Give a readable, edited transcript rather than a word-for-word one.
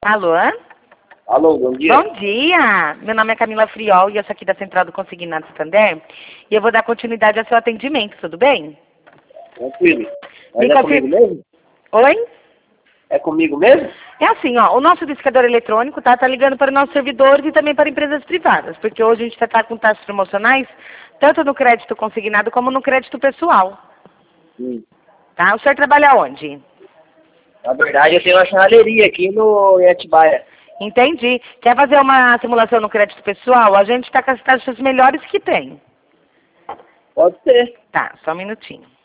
Alô? Alô, bom dia. Bom dia! Meu nome é Camila Friol e eu sou aqui da Central do Consignado Santander. E eu vou dar continuidade ao seu atendimento, tudo bem? Tranquilo. Mas Me é comigo mesmo? Oi? É comigo mesmo? É assim, ó, o nosso discador eletrônico tá ligando para os nossos servidores e também para empresas privadas, porque hoje a gente está com taxas promocionais, tanto no crédito consignado como no crédito pessoal. Tá? O senhor trabalha onde? Na verdade, eu tenho uma churrascaria aqui em Atibaia. Entendi. Quer fazer uma simulação no crédito pessoal? A gente está com as taxas melhores que tem. Pode ser. Tá, só um minutinho.